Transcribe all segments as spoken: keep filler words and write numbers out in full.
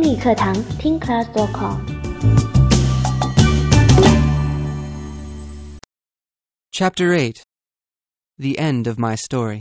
英语课堂听 class dot com。 Chapter eight. The End of My Story.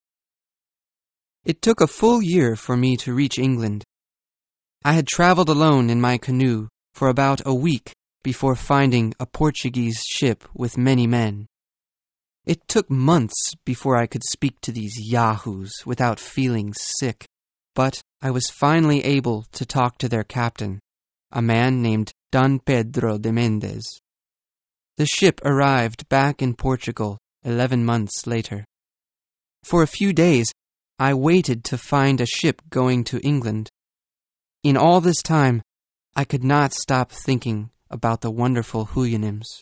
It took a full year for me to reach England. I had traveled alone in my canoe for about a week before finding a Portuguese ship with many men. It took months before I could speak to these yahoos without feeling sick, but I was finally able to talk to their captain, a man named Don Pedro de Mendes. The ship arrived back in Portugal eleven months later. For a few days, I waited to find a ship going to England. In all this time, I could not stop thinking about the wonderful Huyanims.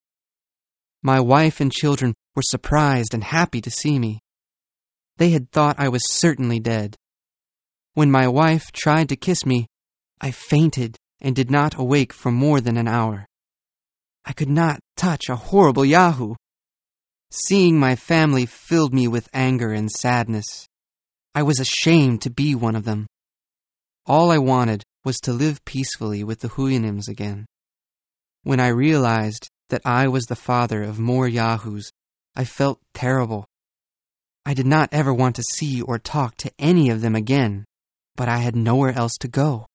My wife and children were surprised and happy to see me. They had thought I was certainly dead. When my wife tried to kiss me, I fainted and did not awake for more than an hour. I could not touch a horrible Yahoo. Seeing my family filled me with anger and sadness. I was ashamed to be one of them. All I wanted was to live peacefully with the Huyanims again. When I realized that I was the father of more Yahoos, I felt terrible. I did not ever want to see or talk to any of them again, but I had nowhere else to go.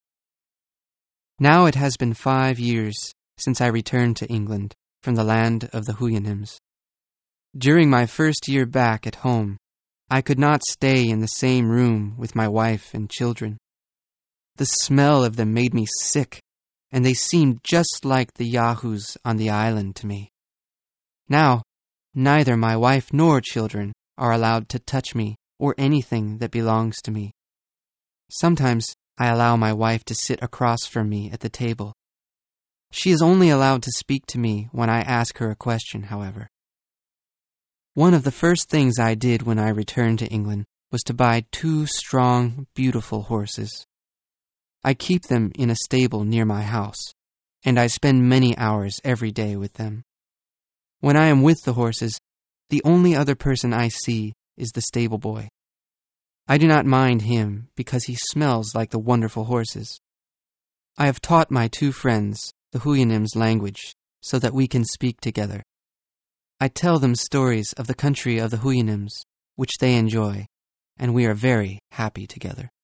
Now it has been five years since I returned to England from the land of the Huyanims. During my first year back at home, I could not stay in the same room with my wife and children. The smell of them made me sick, and they seemed just like the Yahoos on the island to me. Now, neither my wife nor children are allowed to touch me or anything that belongs to me. Sometimes I allow my wife to sit across from me at the table. She is only allowed to speak to me when I ask her a question, however. One of the first things I did when I returned to England was to buy two strong, beautiful horses. I keep them in a stable near my house, and I spend many hours every day with them. When I am with the horses, the only other person I see is the stable boy. I do not mind him because he smells like the wonderful horses. I have taught my two friends the Huyanims language so that we can speak together. I tell them stories of the country of the Huyanims, which they enjoy, and we are very happy together.